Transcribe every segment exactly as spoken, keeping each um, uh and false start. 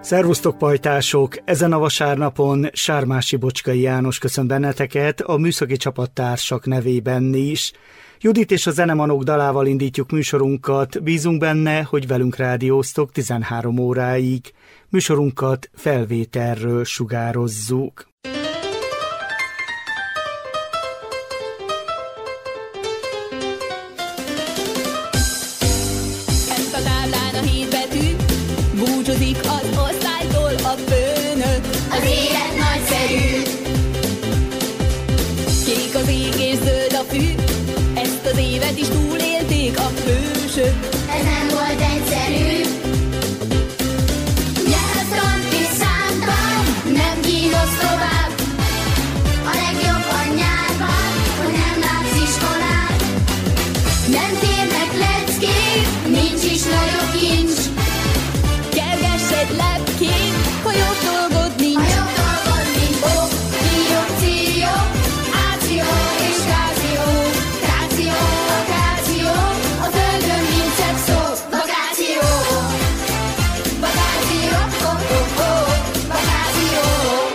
Szervusztok, pajtások! Ezen a vasárnapon Sármási Bocskai János köszönt benneteket, a műszaki csapattársak nevében is. Judit és a Zenemanók dalával indítjuk műsorunkat, bízunk benne, hogy velünk rádióztok tizenhárom óráig. Műsorunkat felvételről sugározzuk. Ezt a táblán a hét betű, búcsúzik az osztálytól a főnök. Az élet nagyszerű, kék az ég és zöld a fű, ezt az évet is túlélték a hősök. Ez nem volt egyszerű, nyelvtan és számtan, nem kínos tovább. A legjobb a nyárban, hogy nem látsz iskolát. Nem térnek leckék, nincs is nagyobb kincs. Kergessed lepkét, ha jobb dolgod nincs. Ha jobb dolgod nincs. Ó, ció, ció, áció és káció. Káció, akáció, a földön nincs szebb szó. Vakáció, vakáció, oh, oh, oh, vakáció.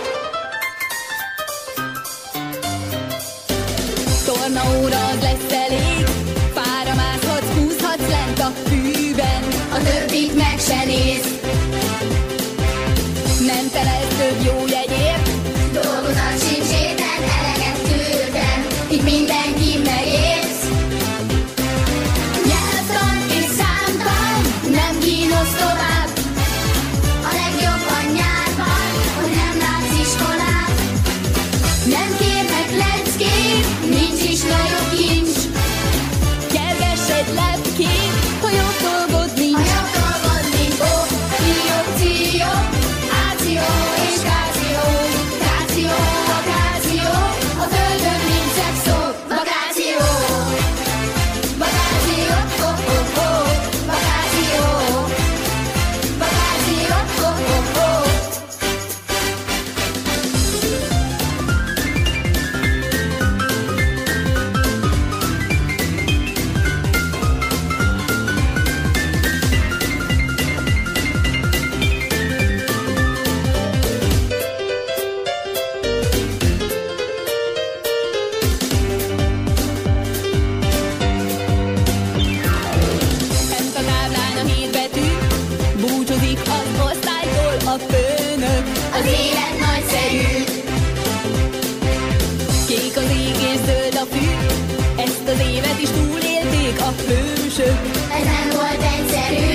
Tornaóra az lesz elég, fára mászhatsz, húzhatsz lent a fűben. A többit meg se néz, nem telesz több jó jegyért. Dolgozat sincs éten, eleget küldtem, itt mindenki megérsz. Nyelvtan és számtan, nem kínos tovább. A legjobb a nyárban, hogy nem látsz iskolát. Nem kérnek leckét, nincs is nagyobb kincs. Kergessed lepkét, ha jobb dolgod nincs. Ha jobb dolgod nincs. Ó, ció, ció, áció és káció. Káció, akáció, a földön nincs szebb szó. Vakáció, vakáció, oh, oh, oh, vakáció. Vakáció, oh, oh, oh. Ezt a táblán a hét betű, búcsúzik az osztálytól a főnök. Az élet nagyszerű, kék az ég és zöld a fű, ezt az évet is túlélték a hősök. Ez nem volt egyszerű,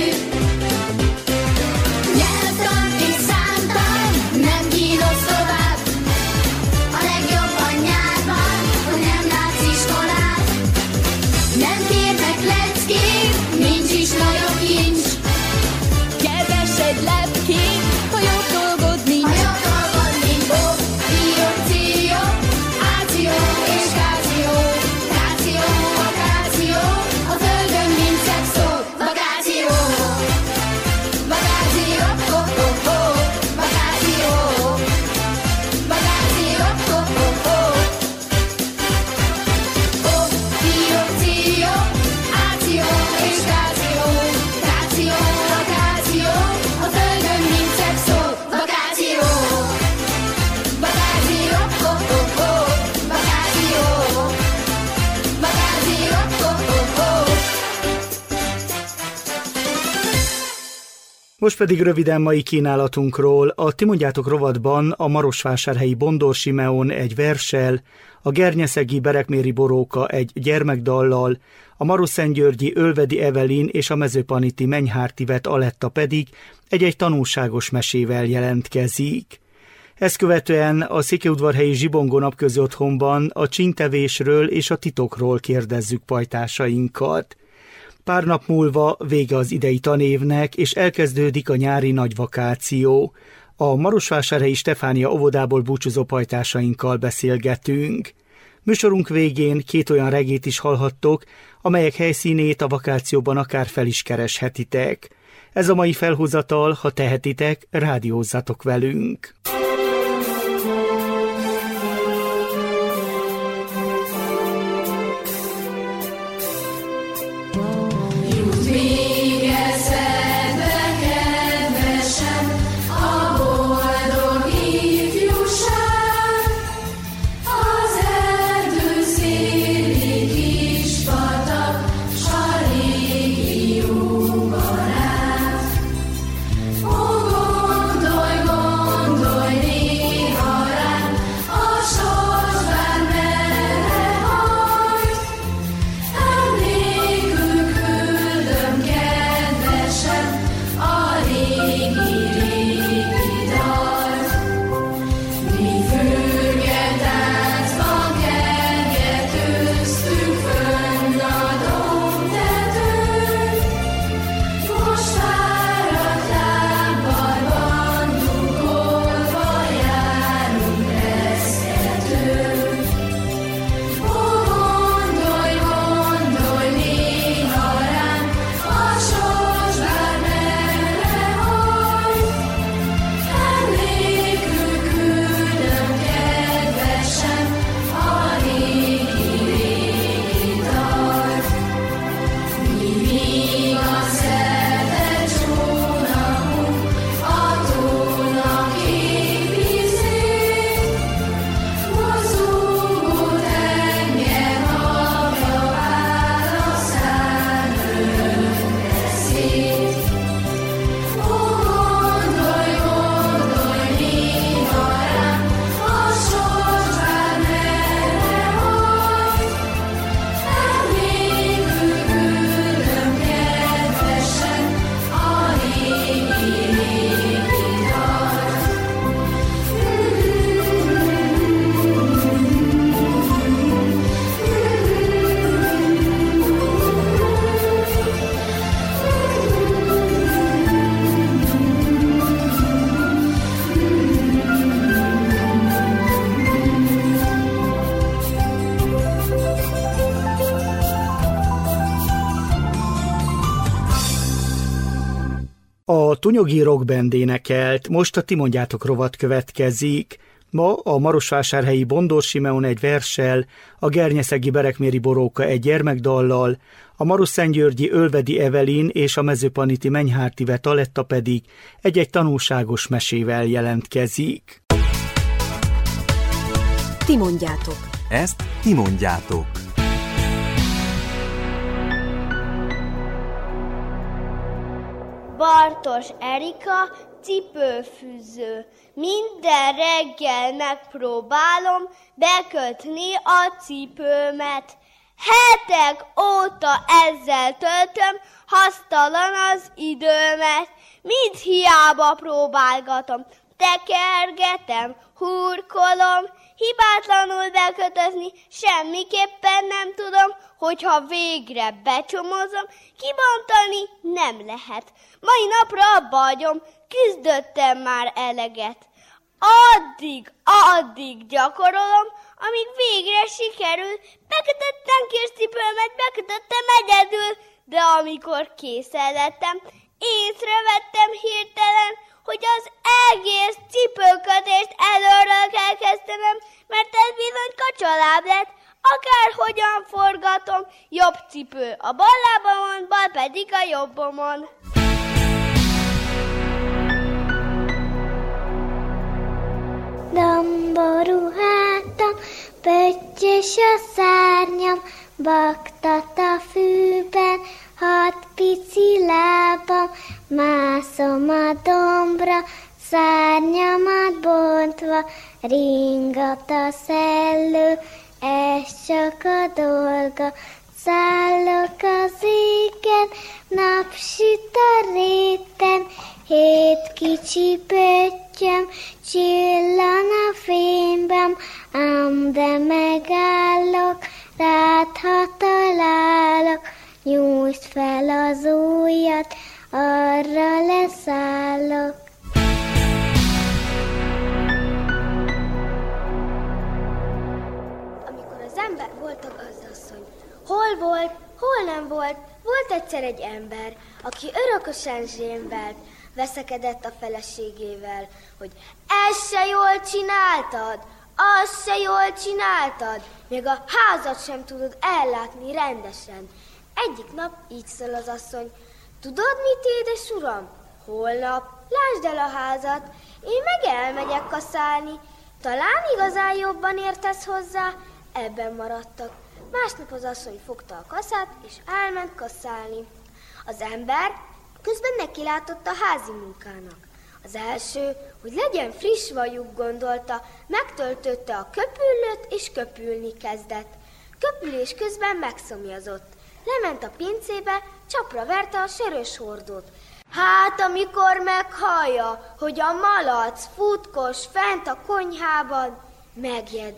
nyelvtan és számtan, nem kínos tovább. A legjobb a nyárban, hogy nem látsz iskolát. Nem kérnek leckét, nincs is nagyobb kincs. Kergessed lepkét, ha jobb dolgod nincs. Ha jobb dolgod nincs. Ó, ció, cio, áció és káció. Káció, akáció, a földön nincs szebb szó. Vakáció, vakáció, oh, oh, oh, vakáció. Vakáció, oh, oh, oh. Ó, cio, cio, áció és káció. Káció, akáció, a földön nincs szebb szó. Vakáció, vakáció, oh, oh, oh, vakáció. Vakáció, oh, oh, oh. Most pedig röviden mai kínálatunkról. A Ti mondjátok rovatban a marosvásárhelyi Bondor Simeon egy verssel, a gernyeszegi Berekméri Boróka egy gyermekdallal, a maroszentgyörgyi Ölvedi Evelin és a mezőpaniti Menyhártivet Aletta pedig egy-egy tanulságos mesével jelentkezik. Ezt követően a székelyudvarhelyi Zsibongó napközi otthonban a csíntevésről és a titokról kérdezzük pajtásainkat. Pár nap múlva vége az idei tanévnek, és elkezdődik a nyári nagyvakáció. A marosvásárhelyi Stefánia óvodából búcsúzó pajtásainkkal beszélgetünk. Műsorunk végén két olyan regét is hallhattok, amelyek helyszínét a vakációban akár fel is kereshetitek. Ez a mai felhozatal, ha tehetitek, rádiózzatok velünk. Jut még eszedbe, kedvesem, a Tunyogi rockband énekelt, most a Ti mondjátok rovat következik. Ma a marosvásárhelyi Bondor Simeon egy verssel, a gernyeszegi Berekméri Boróka egy gyermekdallal, a marosszentgyörgyi Ölvedi Evelin és a mezőpaniti Menyhárti Taletta pedig egy-egy tanulságos mesével jelentkezik. Ti mondjátok. Ezt ti mondjátok. Bartos Erika, cipőfűző. Minden reggel megpróbálom bekötni a cipőmet. Hetek óta ezzel töltöm hasztalan az időmet. Mind hiába próbálgatom, tekergetem, hurkolom. Hibátlanul bekötözni semmiképpen nem tudom, hogyha végre becsomozom, kibontani nem lehet. Mai napra abba hagyom, küzdöttem már eleget. Addig, addig gyakorolom, amíg végre sikerül. Bekötöttem kis cipőmet, bekötöttem egyedül, de amikor készen lettem, észrevettem hirtelen, hogy az egész cipőkötést előről kell kezdenem, mert ez bizony kacsaláb lett. Akárhogyan forgatom, jobb cipő a bal lábamon, bal pedig a jobbomon. Domború hátam, pöttyös a szárnyam, baktat a fűben, hat pici lábam, mászom a dombra, szárnyamat bontva, ringat a szellő, ez csak a dolga. Szállok az égen, napsüt a réten, hét kicsi pöttyöm, csillan a fényben, ám de megállok, rád ha találok, nyújtsd fel az ujjat, arra leszállok. Amikor az ember volt a gazdasszony, hol volt, hol nem volt, volt egyszer egy ember, aki örökösen zsémbelt, veszekedett a feleségével, hogy ezt se jól csináltad, azt se jól csináltad, még a házat sem tudod ellátni rendesen. Egyik nap így szól az asszony: tudod mit, édes uram? Holnap lásd el a házat, én meg elmegyek kaszálni. Talán igazán jobban értesz hozzá? Ebben maradtak. Másnap az asszony fogta a kaszát, és elment kaszálni. Az ember közben nekilátott a házi munkának. Az első, hogy legyen friss vajuk, gondolta, megtöltötte a köpüllőt, és köpülni kezdett. Köpülés közben megszomjazott. Lement a pincébe, csapra verte a sörös hordót. Hát, amikor meghallja, hogy a malac futkos fent a konyhában, megjed.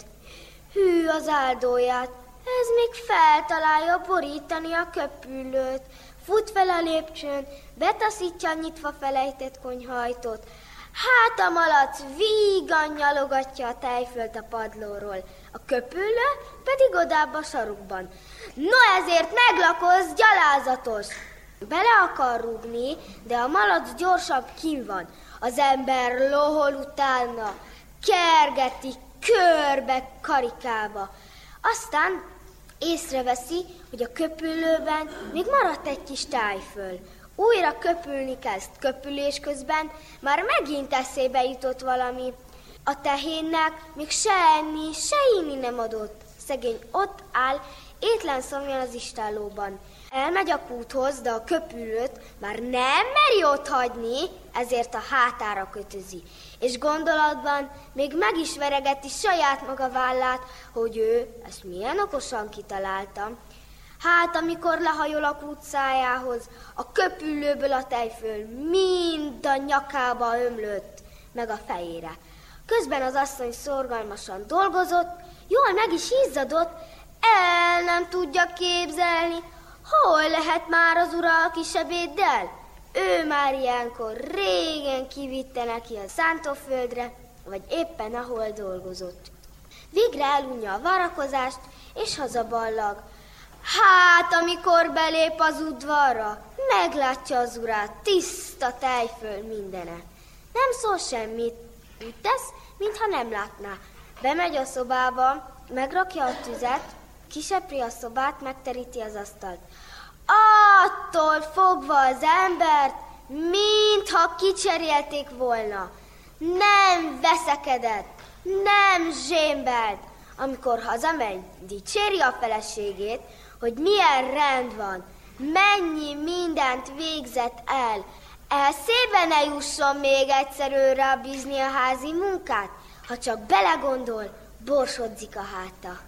Hű az áldóját, ez még feltalálja borítani a köpüllőt. Fut fel a lépcsőn, betaszítja a nyitva felejtett konyhajtót. Hát a malac vígan nyalogatja a tejfölt a padlóról, a köpüllő pedig odább a sarokban. No ezért meglakoz, gyalázatos! Bele akar rúgni, de a malac gyorsabb kinn van. Az ember lohol utána, kergeti körbe karikába. Aztán észreveszi, hogy a köpüllőben még maradt egy kis tájföl. Újra köpülni kezd. Köpülés közben már megint eszébe jutott valami. A tehénnek még se enni, se inni nem adott. Szegény ott áll, étlen szomjan az istállóban. Elmegy a kúthoz, de a köpülőt már nem meri ott hagyni, ezért a hátára kötözi. És gondolatban még meg is veregeti saját maga vállát, hogy ő ezt milyen okosan kitalálta. Hát, amikor lehajol a kút szájához, a köpüllőből a tejföl mind a nyakába ömlött, meg a fejére. Közben az asszony szorgalmasan dolgozott, jól meg is izzadott, el nem tudja képzelni, hol lehet már az ura a kis ebéddel. Ő már ilyenkor régen kivitte neki a szántóföldre, vagy éppen ahol dolgozott. Végre elunja a várakozást, és hazaballag. Hát, amikor belép az udvarra, meglátja az urát, tiszta tejföl mindene. Nem szól semmit, úgy tesz, mintha nem látná. Bemegy a szobába, megrakja a tüzet, kisepri a szobát, megteríti az asztalt. Attól fogva az embert, mintha kicserélték volna. Nem veszekedett, nem zsémbelt. Amikor hazamegy, dicséri a feleségét, hogy milyen rend van, mennyi mindent végzett el. Eszébe ne jusson még egyszer őre bízni a házi munkát. Ha csak belegondol, borsodzik a háta.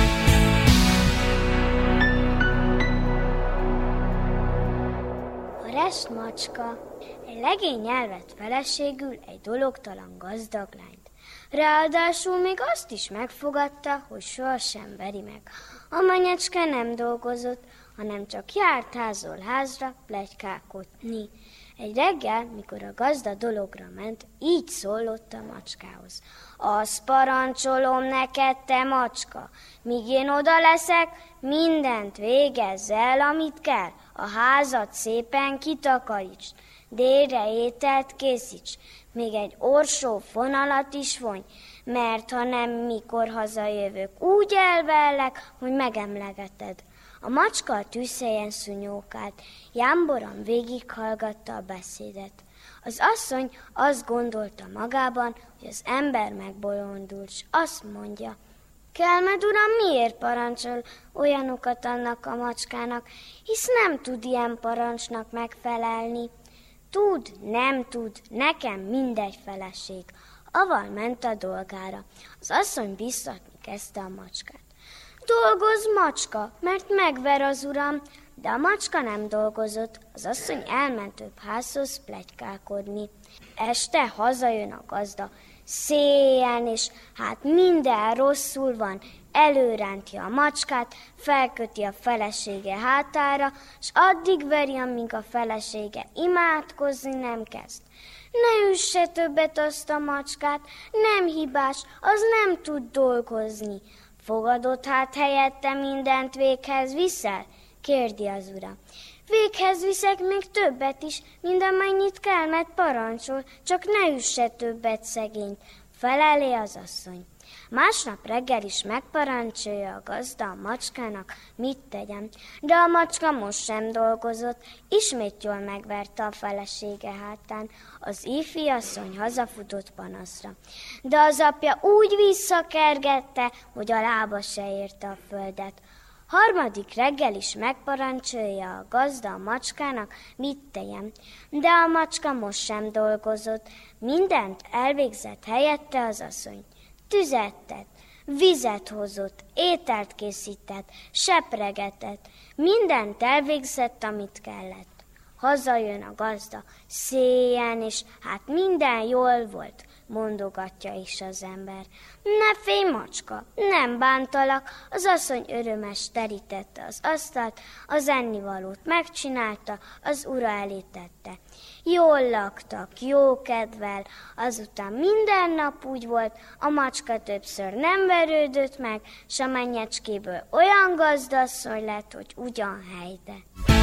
A rest macska. Egy legény elvett feleségül egy dologtalan gazdag lányt. Ráadásul még azt is megfogadta, hogy sohasem veri meg. A manyecske nem dolgozott, hanem csak járt házról házra pletykálkodni. Egy reggel, mikor a gazda dologra ment, így szólott a macskához. Azt parancsolom neked, te macska, míg én oda leszek, mindent végezz el, amit kell. A házat szépen kitakarítsd, délre ételt készíts, még egy orsó fonalat is vonj, mert ha nem, mikor hazajövök, úgy elvellek, hogy megemlegeted. A macska a tűzhelyen szúnyókált, jámboran végighallgatta a beszédet. Az asszony azt gondolta magában, hogy az ember megbolondult, s azt mondja: Kelmed uram, miért parancsol olyanokat annak a macskának, hisz nem tud ilyen parancsnak megfelelni. Tud, nem tud, nekem mindegy feleség. Aval ment a dolgára. Az asszony biztatni kezdte a macskát. Dolgozz, macska, mert megver az uram. De a macska nem dolgozott, az asszony elment több házhoz pletykálkodni. Este hazajön a gazda, széjjel, és hát minden rosszul van. Előrántja a macskát, felköti a felesége hátára, s addig veri, amíg a felesége imádkozni nem kezd. Ne üsse többet azt a macskát, nem hibás, az nem tud dolgozni. Fogadott hát helyette mindent véghez viszel? Kérdi az ura. Véghez viszek még többet is, mind amennyit kell, mert parancsol, csak ne üsse többet szegényt, felelé az asszony. Másnap reggel is megparancsolja a gazda a macskának, mit tegyen. De a macska most sem dolgozott, ismét jól megverte a felesége hátán. Az ifjú asszony hazafutott panaszra. De az apja úgy visszakergette, hogy a lába se érte a földet. Harmadik reggel is megparancsolja a gazda a macskának, mit tegyen. De a macska most sem dolgozott, mindent elvégzett helyette az asszony. Tüzet tett, vizet hozott, ételt készített, sepregetett, mindent elvégzett, amit kellett. Hazajön a gazda, széjjel, és hát minden jól volt, mondogatja is az ember. Ne félj, macska, nem bántalak, az asszony örömes terítette az asztalt, az ennivalót megcsinálta, az ura elé tette. Jól laktak, jó kedvel, azután minden nap úgy volt, a macska többször nem verődött meg, s a mennyecskéből olyan gazdasszony lett, hogy ugyan helyde.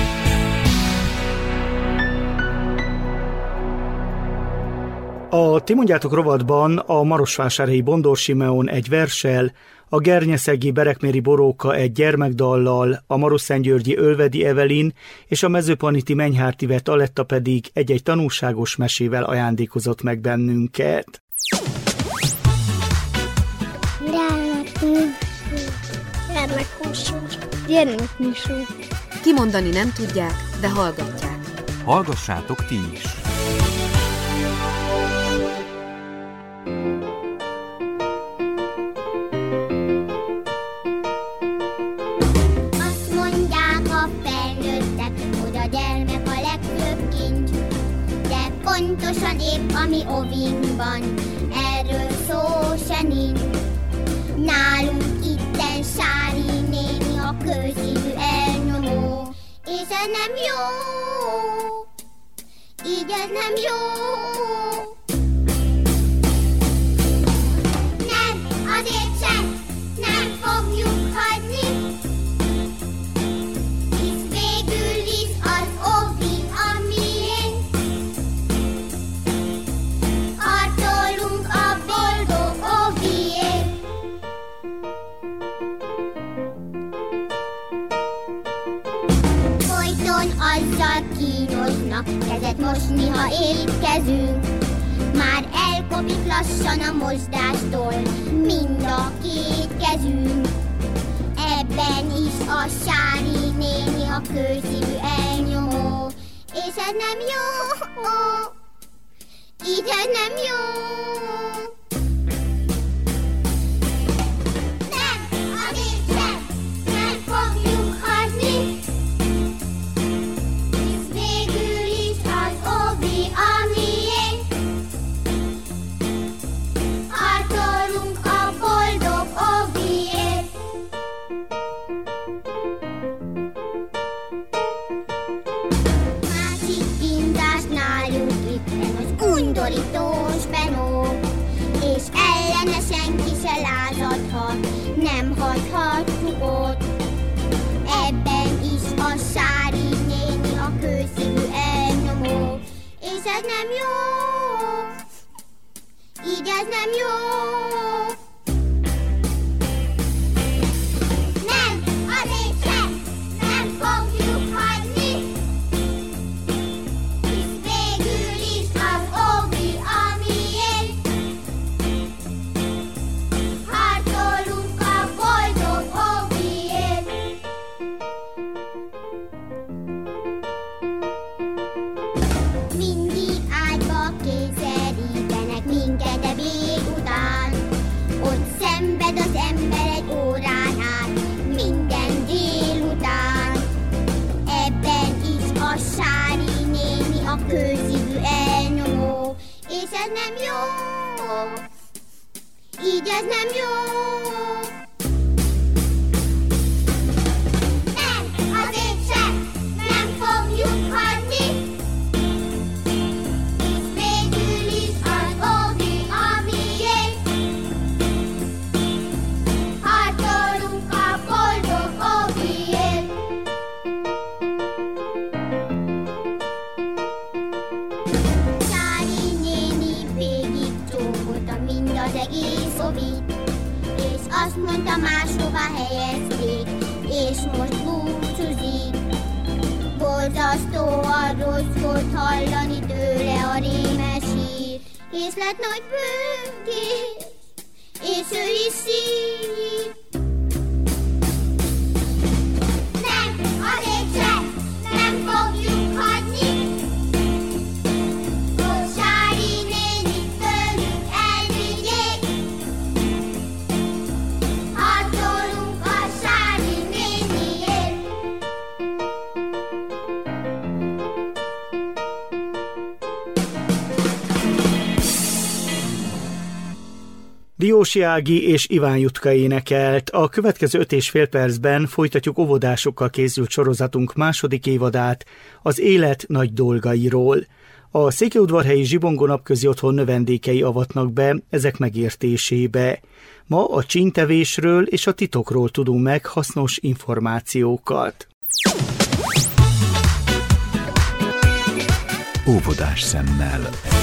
A Ti mondjátok rovatban a marosvásárhelyi Bondor Simeon egy verssel, a gernyeszegi Berekméri Boróka egy gyermekdallal, a marosszentgyörgyi Ölvedi Evelin és a mezőpaniti Menyhártyvett Aletta pedig egy-egy tanulságos mesével ajándékozott meg bennünket. Gyermekműsor. Gyermekműsor. Kimondani nem tudják, de hallgatják. Hallgassátok ti is! Pontosan épp, ami ovinkban, erről szó se nincs. Nálunk itten Sári néni a közívű elnyomó, és ez nem jó, így ez nem jó. Nem, azért sem, nem fogjuk hagyni, kezünk. Már elkopik lassan a mosdástól mind a két kezünk. Ebben is a Sári néni a kőszívű elnyomó. És ez nem jó, így ez nem jó. Nem, azért sem, nem fogjuk hagyni. Hisz végül is az obi a miénk. Harcolunk a boldog obiért. Undorítós Benó, és ellene senki se lázadhat, nem hagyhatjuk ott. Ebben is a Sári néni a kőszívű elnyomó. És ez nem jó, így ez nem jó. Nem, azért sem, nem fogjuk hagyni. Kőszívű elnyomó, és ez nem jó, így ez nem jó. Nem, azért sem, nem fogjuk hagyni. Hisz végül is az obi a miénk. Harcolunk a boldog obiért. Az egész obit, és azt mondta, máshova helyezték, és most búcsúzik. Borzasztó a rossz volt hallani tőle a rémes hír, és lett nagy bőgés, és ő is sír. Nem, azért sem, nem fogjuk hagyni. Diósi Ági és Iván Jutka énekelt. A következő öt és fél percben folytatjuk óvodásokkal készült sorozatunk második évadát, az élet nagy dolgairól. A Székelyudvarhelyi Zsibongó Napközi Otthon növendékei avatnak be ezek megértésébe. Ma a csíntevésről és a titokról tudunk meg hasznos információkat. Óvodás szemmel.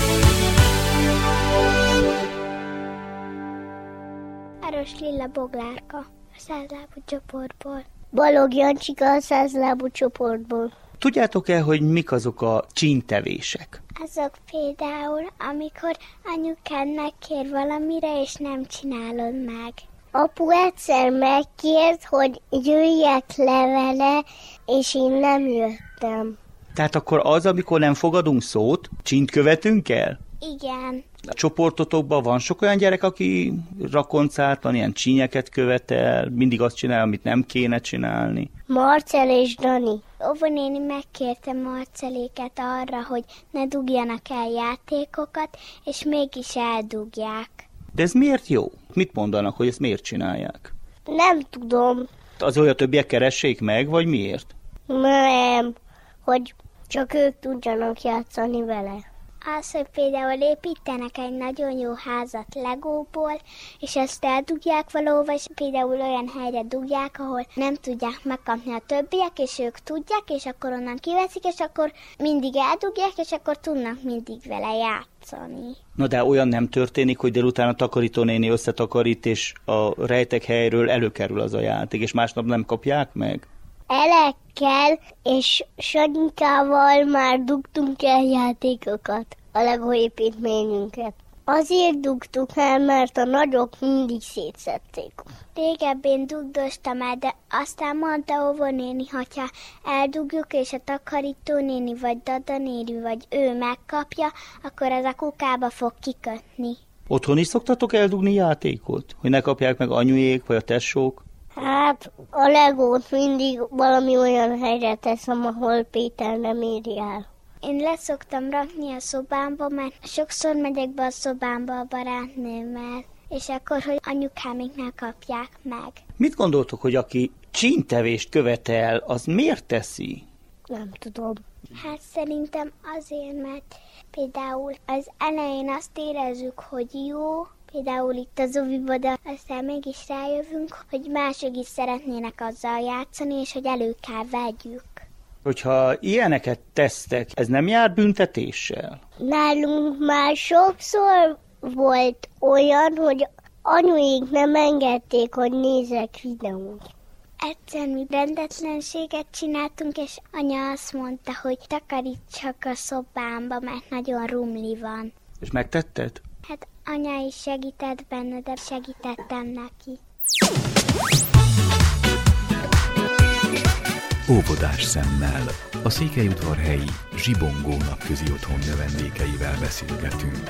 Áros Lilla Boglárka, a százlábú csoportból. Balog Jancsika, a százlábú csoportból. Tudjátok-e, hogy mik azok a csíntevések? Azok például, amikor anyukád megkér valamire, és nem csinálod meg. Apu egyszer megkért, hogy jöjjek le vele, és én nem jöttem. Tehát akkor az, amikor nem fogadunk szót, csínt követünk el? Igen. A csoportotokban van sok olyan gyerek, aki rakoncátlan, ilyen csínyeket követel, mindig azt csinál, amit nem kéne csinálni. Marcel és Dani. Óvonéni megkérte Marceléket arra, hogy ne dugjanak el játékokat, és mégis eldugják. De ez miért jó? Mit mondanak, hogy ezt miért csinálják? Nem tudom. Az olyan többiek keressék meg, vagy miért? Nem, hogy csak ők tudjanak játszani vele. Az, hogy például építenek egy nagyon jó házat legóból, és ezt eldugják valahova, és például olyan helyre dugják, ahol nem tudják megkapni a többiek, és ők tudják, és akkor onnan kiveszik, és akkor mindig eldugják, és akkor tudnak mindig vele játszani. Na de olyan nem történik, hogy délután a takarítónéni összetakarít, és a rejtek helyről előkerül az a játék, és másnap nem kapják meg? Elekkel és Sanyikával már dugtunk el játékokat. a Lego építményünket? Azért dugtuk el, mert a nagyok mindig szétszették. Régebben dugdostam el, de aztán mondta óvónéni, hogyha eldugjuk, és a takarítónéni, vagy dadanéni, vagy ő megkapja, akkor az a kukába fog kikötni. Otthon is szoktatok eldugni játékot? Hogy ne kapják meg anyujék, vagy a tesók? Hát a Legót mindig valami olyan helyre teszem, ahol Péter nem éri el. Én leszoktam rakni a szobámba, mert sokszor megyek be a szobámba a barátnőmmel, és akkor, hogy anyukámik ne kapják meg. Mit gondoltok, hogy aki csíntevést követel, az miért teszi? Nem tudom. Hát szerintem azért, mert például az elején azt érezzük, hogy jó, például itt az oviba, de aztán mégis rájövünk, hogy mások is szeretnének azzal játszani, és hogy elő kell vegyük. Hogyha ilyeneket tesztek, ez nem jár büntetéssel? Nálunk már sokszor volt olyan, hogy anyuik nem engedték, hogy nézek videót. Egyszer mi rendetlenséget csináltunk, és anya azt mondta, hogy takarítsak a szobámba, mert nagyon rumli van. És megtetted? Hát anya is segített benne, de segítettem neki. Óvodás szemmel. A székelyudvarhelyi Zsibongó napközi otthon növendékeivel beszélgetünk.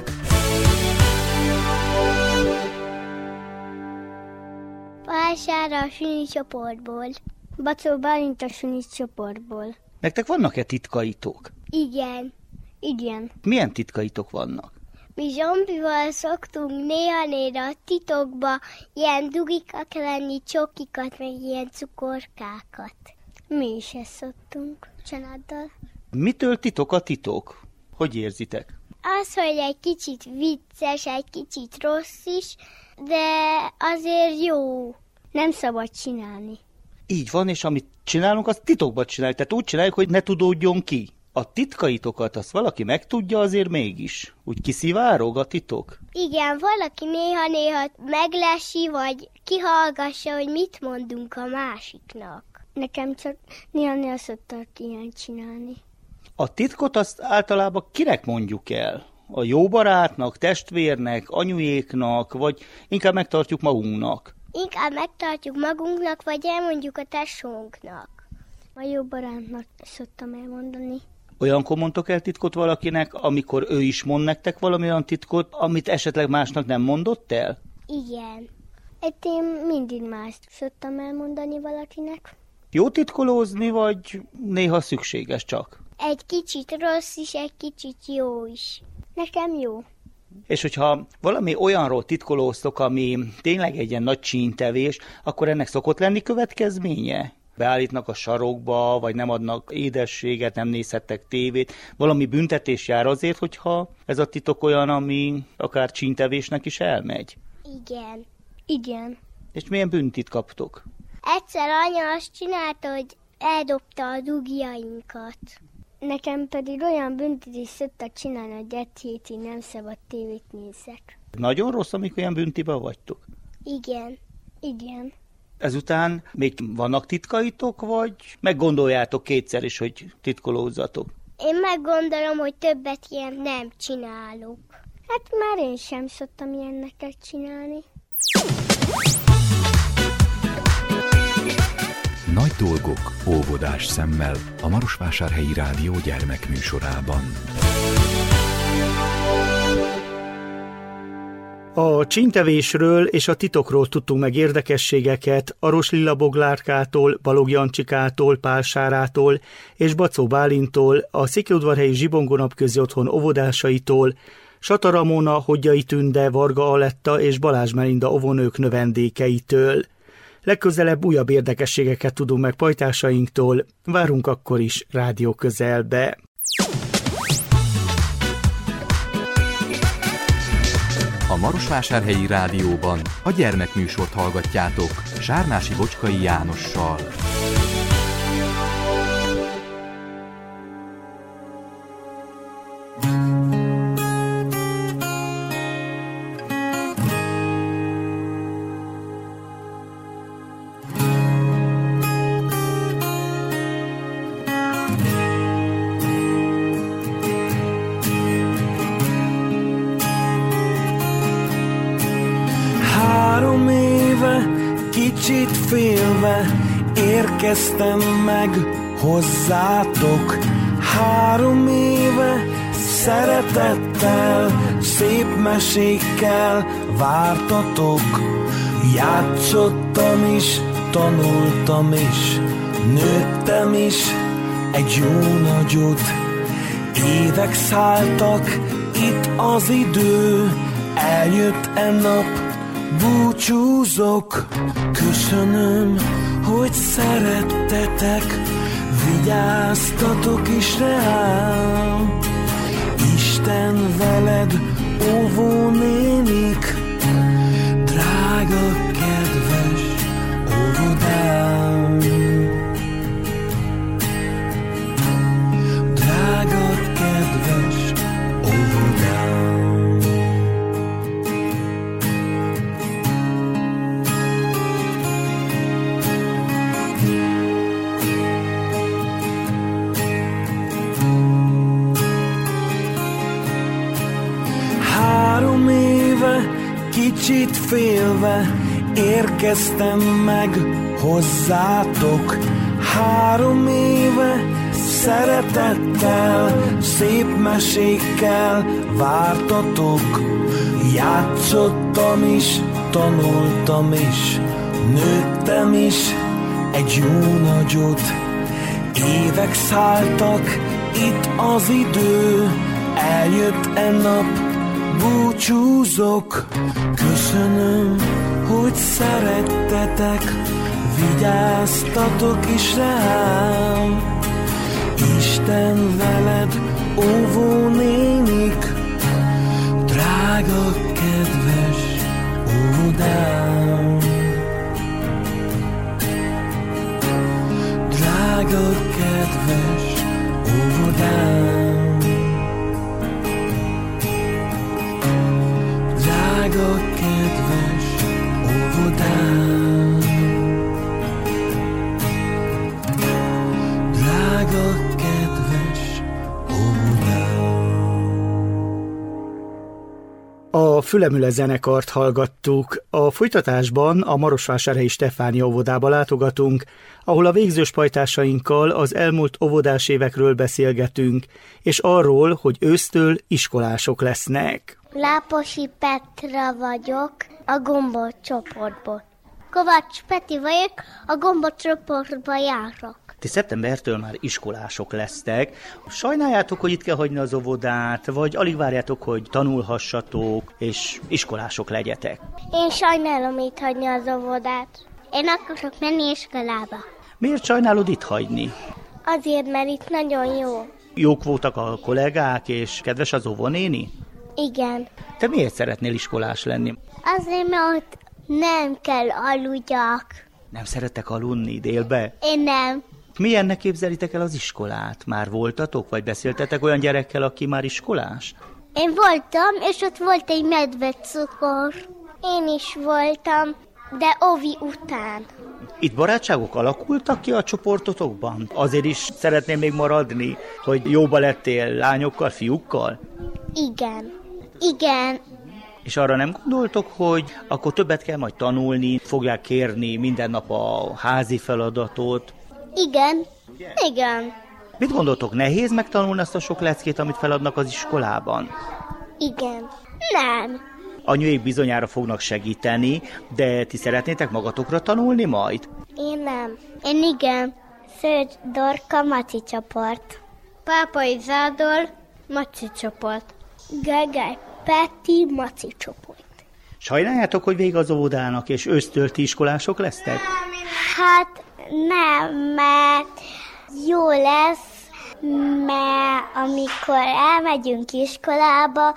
Pására a Süni csoportból. Bacó Bálint a Süni csoportból. Nektek vannak-e titkaitok? Igen. Igen. Milyen titkaitok vannak? Mi zombival szoktunk néha-néha titokba ilyen dugikak lenni, csokikat, meg ilyen cukorkákat. Mi is ezt szoktunk családdal. Mitől titok a titok? Hogy érzitek? Az, hogy egy kicsit vicces, egy kicsit rossz is, de azért jó. Nem szabad csinálni. Így van, és amit csinálunk, azt titokban csináljuk. Tehát úgy csináljuk, hogy ne tudódjon ki. A titkaitokat, azt valaki megtudja azért mégis. Úgy kiszivárog a titok? Igen, valaki néha-néha meglesi, vagy kihallgassa, hogy mit mondunk a másiknak. Nekem csak néha-néha szoktak ilyen csinálni. A titkot azt általában kinek mondjuk el? A jó barátnak, testvérnek, anyujéknak, vagy inkább megtartjuk magunknak? Inkább megtartjuk magunknak, vagy elmondjuk a tesónknak. A jó barátnak szoktam elmondani. Olyankor mondtok el titkot valakinek, amikor ő is mond nektek valami olyan titkot, amit esetleg másnak nem mondott el? Igen. Hát én mindig mást szoktam elmondani valakinek. Jó titkolózni, vagy néha szükséges csak? Egy kicsit rossz is, egy kicsit jó is. Nekem jó. És hogyha valami olyanról titkolóztok, ami tényleg egy ilyen nagy csíntevés, akkor ennek szokott lenni következménye? Beállítnak a sarokba, vagy nem adnak édességet, nem nézhettek tévét. Valami büntetés jár azért, hogyha ez a titok olyan, ami akár csíntevésnek is elmegy? Igen. Igen. És milyen büntit kaptok? Egyszer anya azt csinálta, hogy eldobta a dugjainkat. Nekem pedig olyan büntit is szoktak csinálni, hogy egy hétig nem szabad tévét nézzek. Nagyon rossz, amikor ilyen büntiben vagytok? Igen. Igen. Ezután még vannak titkaitok, vagy meggondoljátok kétszer is, hogy titkolózzatok? Én meggondolom, hogy többet ilyen nem csinálok. Hát már én sem szoktam ilyenneket csinálni. Nagy dolgok óvodás szemmel a Marosvásárhelyi Rádió gyermekműsorában. A csíntevésről és a titokról tudtunk meg érdekességeket Aros Lilla Boglárkától, Balog Jancsikától, Pál Sárától és Bacó Bálintól, a Székelyudvarhelyi Zsibongó napközi otthon óvodásaitól, Sata Ramona, Hodjai Tünde, Varga Aletta és Balázs Melinda óvónők növendékeitől. Legközelebb újabb érdekességeket tudunk meg pajtásainktól, várunk akkor is rádió közelbe. A Marosvásárhelyi Rádióban a gyermekműsort hallgatjátok Sárnási Bocskai Jánossal. Három éve, kicsit félve érkeztem meg hozzátok. Három éve szeretettel, szép mesékkel vártatok. Játszottam is, tanultam is, nőttem is egy jó nagyot. Évek szálltak, itt az idő, eljött e nap, búcsúzok. Köszönöm, hogy szerettetek, vigyáztatok is rám. Isten veled, óvónénik, drága, kedves óvodám. Drága, kedves óvodám. Három éve, kicsit félve érkeztem meg hozzátok. Három éve szeretettel, szép mesékkel vártatok. Játszottam is, tanultam is, nőttem is egy jó nagyot. Évek szálltak, itt az idő, eljött e nap, búcsúzok. Köszönöm, hogy szerettetek, vigyáztatok is rám. Isten veled, óvónénik, drága, kedves óvodám. Drága, kedves óvodám. Drága, kedves óvodám. Drága, kedves óvodám. A Fülemüle zenekart hallgattuk. A folytatásban a Marosvásárhelyi Stefánia óvodába látogatunk, ahol a végzős pajtásainkkal az elmúlt óvodás évekről beszélgetünk, és arról, hogy ősztől iskolások lesznek. Láposi Petra vagyok, a Gombóc csoportból. Kovács Peti vagyok, a Gombóc csoportba járok. Ti szeptembertől már iskolások lesztek. Sajnáljátok, hogy itt kell hagyni az óvodát, vagy alig várjátok, hogy tanulhassatok, és iskolások legyetek? Én sajnálom itt hagyni az óvodát. Én akarok menni iskolába. Miért sajnálod itt hagyni? Azért, mert itt nagyon jó. Jók voltak a kollégák, és kedves az óvonéni? Igen. Te miért szeretnél iskolás lenni? Azért, mert ott nem kell aludjak. Nem szerettek aludni délbe? Én nem. Milyennek képzelitek el az iskolát? Már voltatok, vagy beszéltetek olyan gyerekkel, aki már iskolás? Én voltam, és ott volt egy medvecukor. Én is voltam, de óvi után. Itt barátságok alakultak ki a csoportotokban? Azért is szeretném még maradni, hogy jóba lettél lányokkal, fiúkkal? Igen. Igen. És arra nem gondoltok, hogy akkor többet kell majd tanulni, fogják kérni minden nap a házi feladatot? Igen. Igen. Mit gondoltok, nehéz megtanulni azt a sok leckét, amit feladnak az iskolában? Igen. Nem. Anyuék bizonyára fognak segíteni, de ti szeretnétek magatokra tanulni majd? Én nem. Én igen. Szőcs Dorka Maci csoport. Pápai Zádor Maci csoport. Gergely Peti Maci csoport. Sajnáljátok, hogy vége az óvodának, és ősztől ti iskolások lesztek? Hát nem, mert jó lesz, mert amikor elmegyünk iskolába,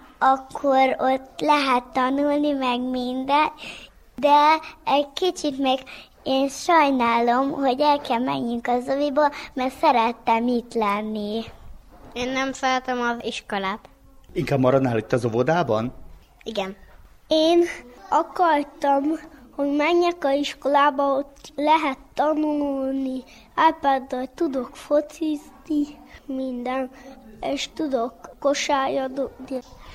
akkor ott lehet tanulni meg minden, de egy kicsit még én sajnálom, hogy el kell menjünk az óviba, mert szerettem itt lenni. Én nem szeretem az iskolát. Inkább maradnál itt az óvodában? Igen. Én akartam, hogy menjek a iskolába, ott lehet tanulni, iPaddal tudok focizni, minden, és tudok kosárlabdázni.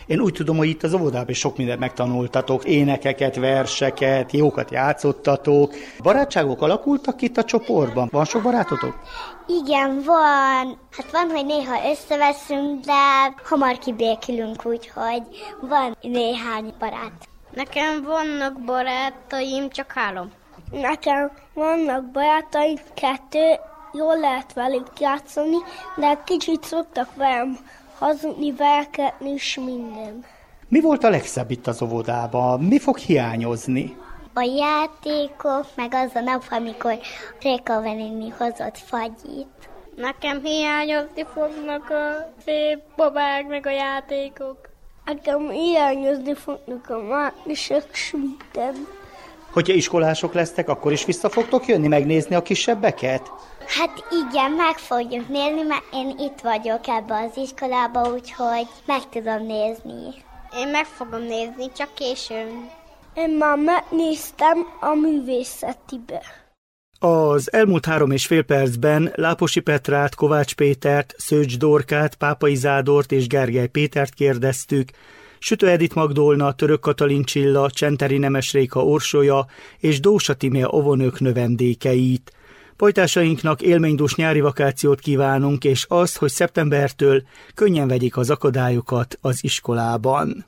Én úgy tudom, hogy itt az óvodában is sok mindent megtanultatok, énekeket, verseket, jókat játszottatok. Barátságok alakultak itt a csoportban? Van sok barátotok? Igen, van. Hát van, hogy néha összeveszünk, de hamar kibékülünk, úgyhogy van néhány barát. Nekem vannak barátaim, csak három. Nekem vannak barátaim, kettő, jól lehet velük játszani, de kicsit szoktak velem hazudni, verkedni és minden. Mi volt a legszebb itt az óvodában? Mi fog hiányozni? A játékok, meg az a nap, amikor Réka néni hozott fagyit. Nekem hiányozni fognak a félbabák, meg a játékok. Nekem hiányozni fognak a mágnesek s minden. Hogyha iskolások lesztek, akkor is vissza fogtok jönni megnézni a kisebbeket? Hát igen, meg fogjuk nézni, mert én itt vagyok ebbe az iskolába, úgyhogy meg tudom nézni. Én meg fogom nézni, csak későn. Én már megnéztem a művészetibe. Az elmúlt három és fél percben Láposi Petrát, Kovács Pétert, Szőcs Dorkát, Pápai Zádort és Gergely Pétert kérdeztük, Sütő Edith Magdolna, Török Katalin Csilla, Csenteri Nemes Réka Orsolya és Dósa Tímea óvónők növendékeit. Pajtásainknak élménydús nyári vakációt kívánunk, és azt, hogy szeptembertől könnyen vegyék az akadályokat az iskolában.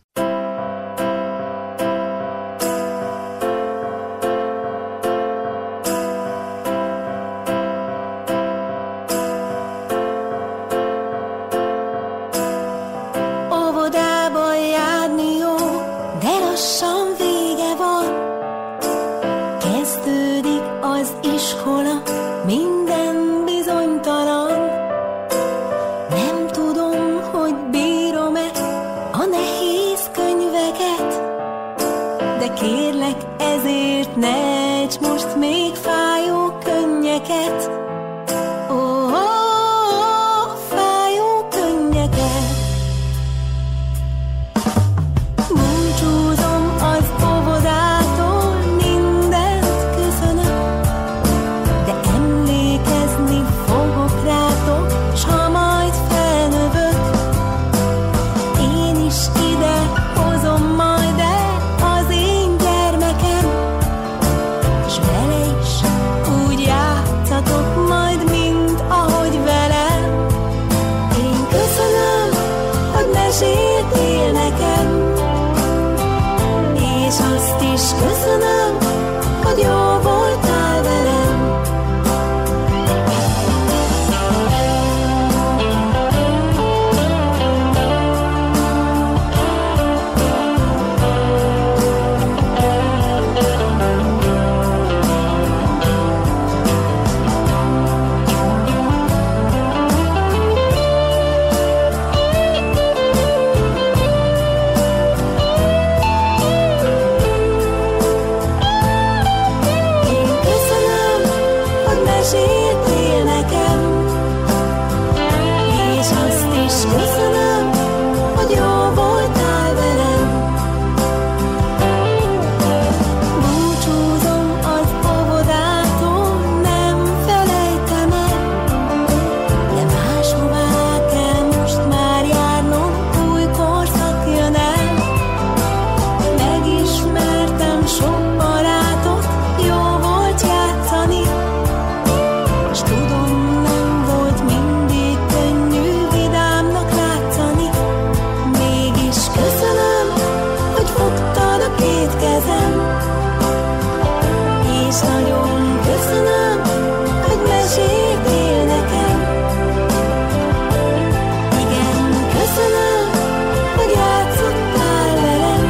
Óvodába járni jó, de lassan vége van. Kezdődik az iskola, minden bizonytalan. Nem tudom, hogy bírom-e a nehéz könyveket, de kérlek ezért ne ejts most még fájó könnyeket. Ó, ó, ó, fájó könnyeket. Búcsúzom az óvodától, mindent köszönök, de emlékezni fogok rátok, s ha majd felnövök, én is ide hozom majd el az én gyermekem, s vele is úgy játszatok majd, mint ahogy velem. Én köszönöm, hogy meséltél nekem, és azt is köszönöm, hogy jó voltál velem. Én köszönöm, hogy meséltél nekem, és azt is köszönöm, hogy jó voltál velem. Búcsúzom az óvodától, nem felejtem el, de máshová kell most már járnom, új korszak jön el. Megismertem sok barátot, jó volt játszani, s tudom, nem volt mindig könnyű vidámnak látszani. Mégis köszönöm, hogy fogtad a két kezem, és nagyon köszönöm, hogy meséltél nekem. Igen, köszönöm, hogy játszottál velem.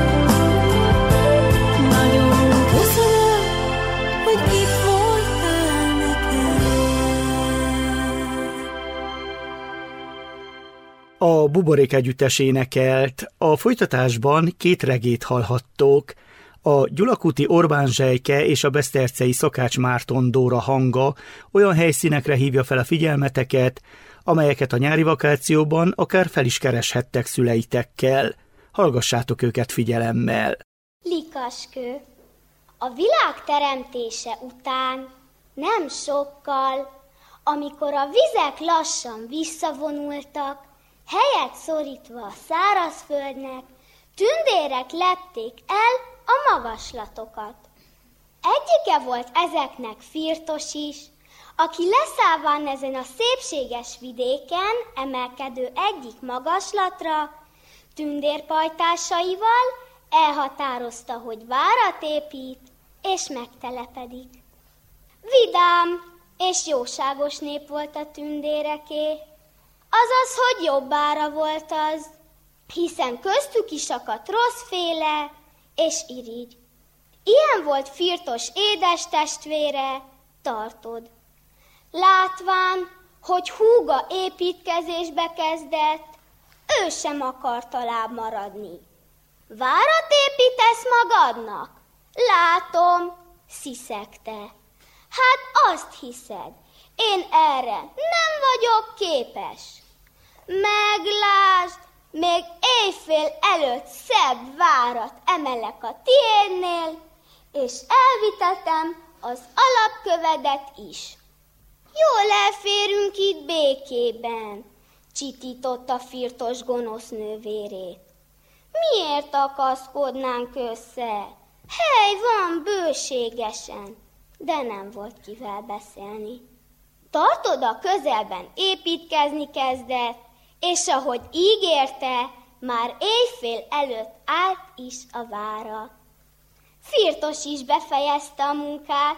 Nagyon köszönöm, hogy itt voltál nekem. A Buborék együttes énekelt. A folytatásban két regét hallhattok. A Gyulakúti Orbán Zsejke és a besztercei Szakács Márton Dóra hanga olyan helyszínekre hívja fel a figyelmeteket, amelyeket a nyári vakációban akár fel is kereshettek szüleitekkel. Hallgassátok őket figyelemmel. Likaskő. A világ teremtése után nem sokkal, amikor a vizek lassan visszavonultak, Helyet szorítva a szárazföldnek, tündérek lepték el a magaslatokat. Egyike volt ezeknek Firtos is, aki leszállván ezen a szépséges vidéken emelkedő egyik magaslatra, tündérpajtásaival elhatározta, hogy várat épít, és megtelepedik. Vidám és jóságos nép volt a tündéreké, azaz, hogy jobbára volt az, hiszen köztük is akadt rosszféle és irigy. Ilyen volt Firtos édes testvére, Tartod. Látván, hogy húga építkezésbe kezdett, ő sem akart alább maradni. Várat építesz magadnak? Látom, sziszegte. Hát azt hiszed, én erre nem vagyok képes. Meglásd, még éjfél előtt szebb várat emelek a tiédnél, és elvitetem az alapkövedet is. Jól elférünk itt békében, csitította Firtos gonosz nővérét. Miért akaszkodnánk össze? Hely van bőségesen, de nem volt kivel beszélni. Tartod a közelben építkezni kezdett, és ahogy ígérte, már éjfél előtt állt is a vára. Firtos is befejezte a munkát.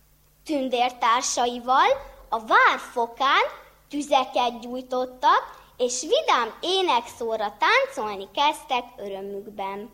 Tündértársaival a vár fokán tüzeket gyújtottak, és vidám énekszóra táncolni kezdtek örömükben.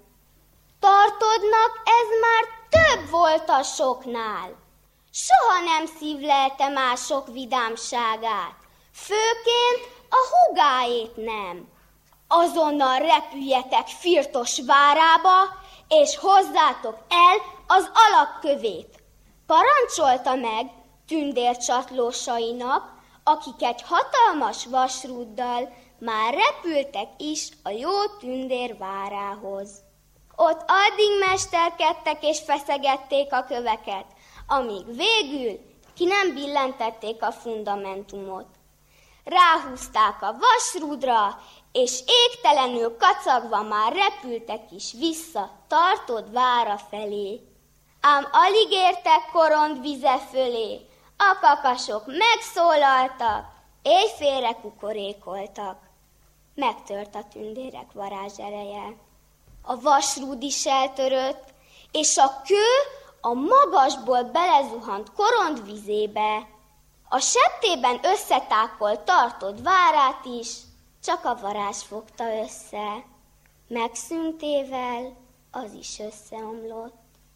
Tartodnak ez már több volt a soknál. Soha nem szívlelte mások vidámságát, főként a húgáét nem. Azonnal repüljetek Firtos várába, és hozzátok el az alapkövét. Parancsolta meg tündércsatlósainak, akik egy hatalmas vasrúddal már repültek is a jó tündér várához. Ott addig mesterkedtek és feszegették a köveket, amíg végül ki nem billentették a fundamentumot. Ráhúzták a vasrúdra, és égtelenül kacagva már repültek is vissza Tartod vára felé. Ám alig értek Korond vize fölé, a kakasok megszólaltak, éjfélre kukorékoltak. Megtört a tündérek varázsereje. A vasrúd is eltörött, és a kő a magasból belezuhant Korond vizébe. A septében összetákolt Tartod várát is, csak a varázs fogta össze. Megszűntével az is összeomlott.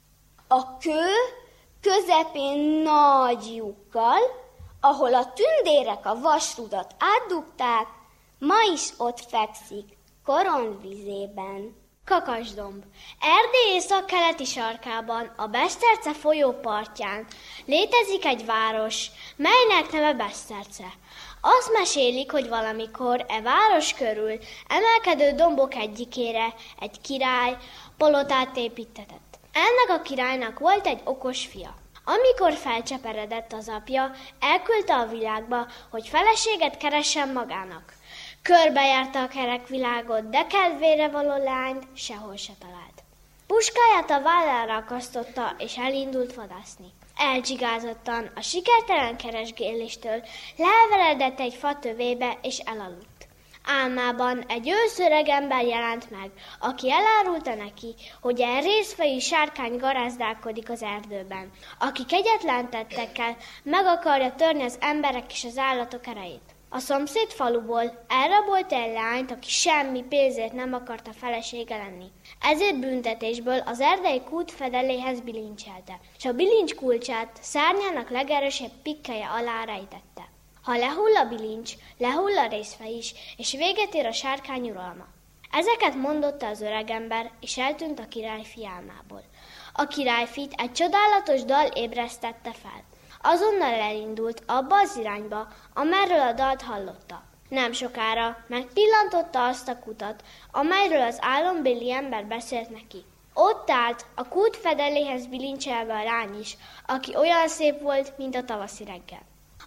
A kő közepén nagy lyukkal, ahol a tündérek a vasrudat átdugták, ma is ott fekszik Korond vizében. Kakasdomb. Erdély északkeleti sarkában, a Beszterce folyó partján létezik egy város, melynek neve Beszterce. Azt mesélik, hogy valamikor e város körül emelkedő dombok egyikére egy király palotát építetett. Ennek a királynak volt egy okos fia. Amikor felcseperedett az apja, elküldte a világba, hogy feleséget keressen magának. Körbejárta a kerek világot, de kedvére való lányt sehol se talált. Puskáját a vállára akasztotta, és elindult vadászni. Elcsigázottan a sikertelen keresgéléstől leheveredett egy fa tövébe, és elaludt. Álmában egy őszöreg ember jelent meg, aki elárulta neki, hogy egy részfejű sárkány garázdálkodik az erdőben, aki kegyetlen tettekkel meg akarja törni az emberek és az állatok erejét. A szomszéd faluból elrabolta egy lányt, aki semmi pénzért nem akarta felesége lenni. Ezért büntetésből az erdei kút fedeléhez bilincselte, és a bilincs kulcsát szárnyának legerősebb pikkelye alá rejtette. Ha lehull a bilincs, lehull a részfej is, és véget ér a sárkány uralma. Ezeket mondotta az öregember, és eltűnt a királyfi álmából. A királyfit egy csodálatos dal ébresztette fel. Azonnal elindult abba az irányba, amerről a dalt hallotta. Nem sokára megpillantotta azt a kutat, amelyről az álombéli ember beszélt neki. Ott állt a kút fedeléhez bilincselve a lány is, aki olyan szép volt, mint a tavaszi reggel.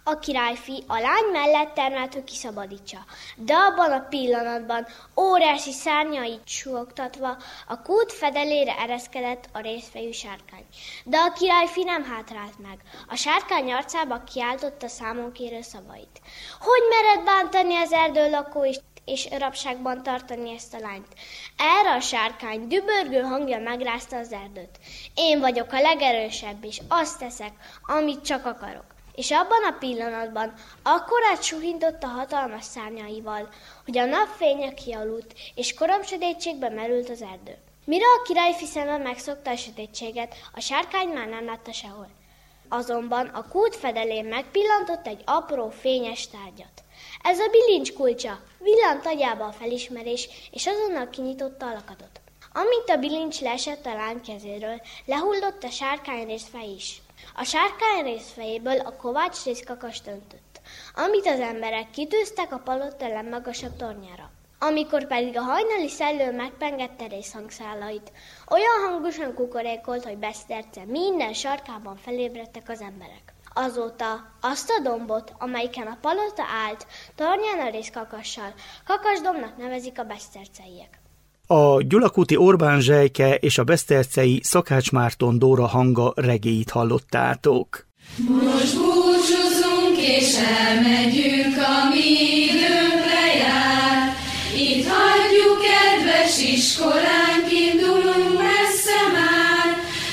A királyfi a lány mellett termelt, hogy kiszabadítsa, de abban a pillanatban óriási szárnyait suhogtatva a kút fedelére ereszkedett a részfejű sárkány. De a királyfi nem hátrált meg. A sárkány arcába kiáltotta számonkérő szavait. Hogy mered bántani az erdő lakóit, és rabságban tartani ezt a lányt? Erre a sárkány dübörgő hangja megrázta az erdőt. Én vagyok a legerősebb, és azt teszek, amit csak akarok. És abban a pillanatban akkorát suhintott a hatalmas szárnyaival, hogy a napfénye kialudt, és koromsötétségbe merült az erdő. Mire a királyfi szeme megszokta a sötétséget, a sárkány már nem látta sehol. Azonban a kút fedelén megpillantott egy apró fényes tárgyat. Ez a bilincs kulcsa, villant agyába a felismerés, és azonnal kinyitotta a lakatot. Amint a bilincs leesett a lány kezéről, lehullott a sárkányrészfej is. A sárkányrész fejéből a kovács részkakas döntött, amit az emberek kitűztek a palota legmagasabb tornyára. Amikor pedig a hajnali szellő megpengette részhangszálait, olyan hangosan kukorékolt, hogy Beszterce minden sarkában felébredtek az emberek. Azóta azt a dombot, amelyiken a palota állt, tornyán a részkakassal, kakasdombnak nevezik a beszterceiek. A gyulakúti Orbán Zsejke és a besztercei Szakács Márton Dóra hanga regéit hallottátok. Most búcsúzunk és elmegyünk, a mi időnk lejár. Itt hagyjuk kedves iskolánk, indulunk messze már.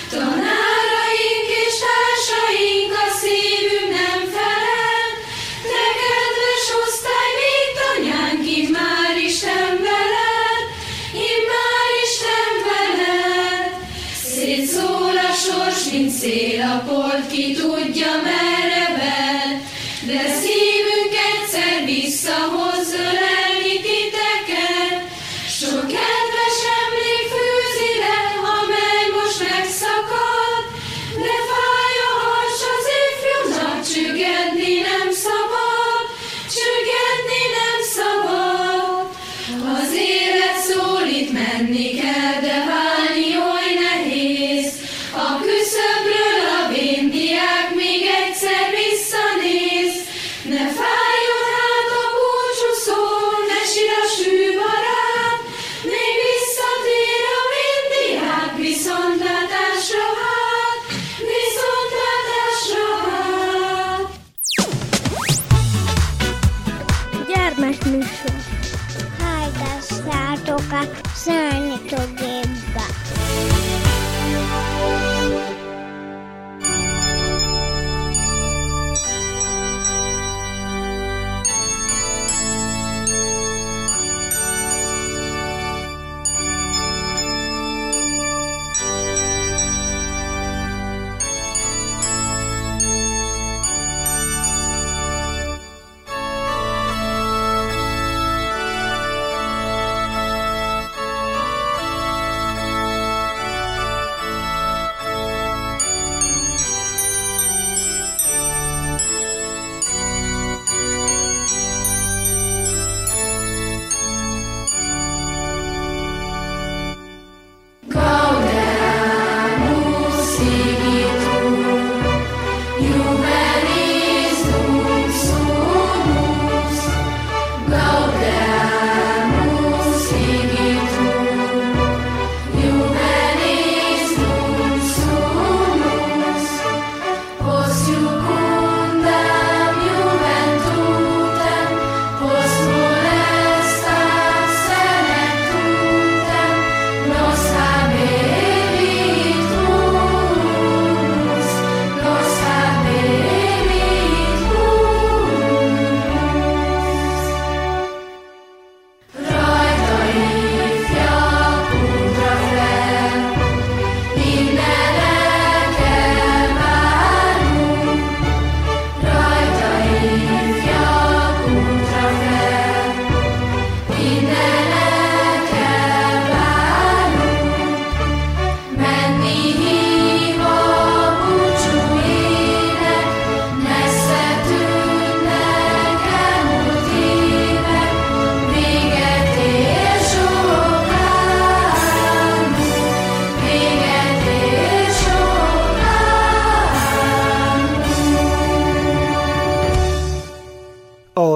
Tanáraink és társaink, a szívünk nem felel. De kedves osztály, még tanyánk, itt már Isten veled, itt már Isten veled. Szétszól a sors, mint szél a port, ki tudja merre vel. De szívünk egyszer visszahoz ölelni titeket. Sok kedves emlék fűz ide, amely most megszakad. De fáj a hals az ifjúnak, csüggedni nem szabad, csüggedni nem szabad. Az élet szólít, menni kell, de válni oly nehéz. A küszöbről a vén diák még egyszer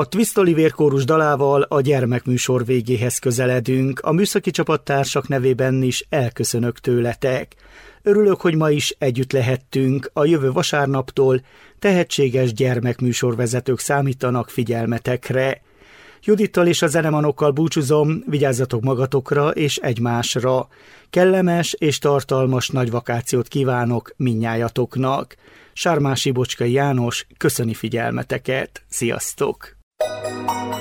Twist Oliver kórus dalával a gyermekműsor végéhez közeledünk. A műszaki csapattársak nevében is elköszönök tőletek. Örülök, hogy ma is együtt lehettünk. A jövő vasárnaptól tehetséges gyermekműsorvezetők számítanak figyelmetekre. Judittal és a zenemanokkal búcsúzom, vigyázzatok magatokra és egymásra. Kellemes és tartalmas nagy vakációt kívánok mindnyájatoknak. Sármási Bocskai János köszöni figyelmeteket. Sziasztok!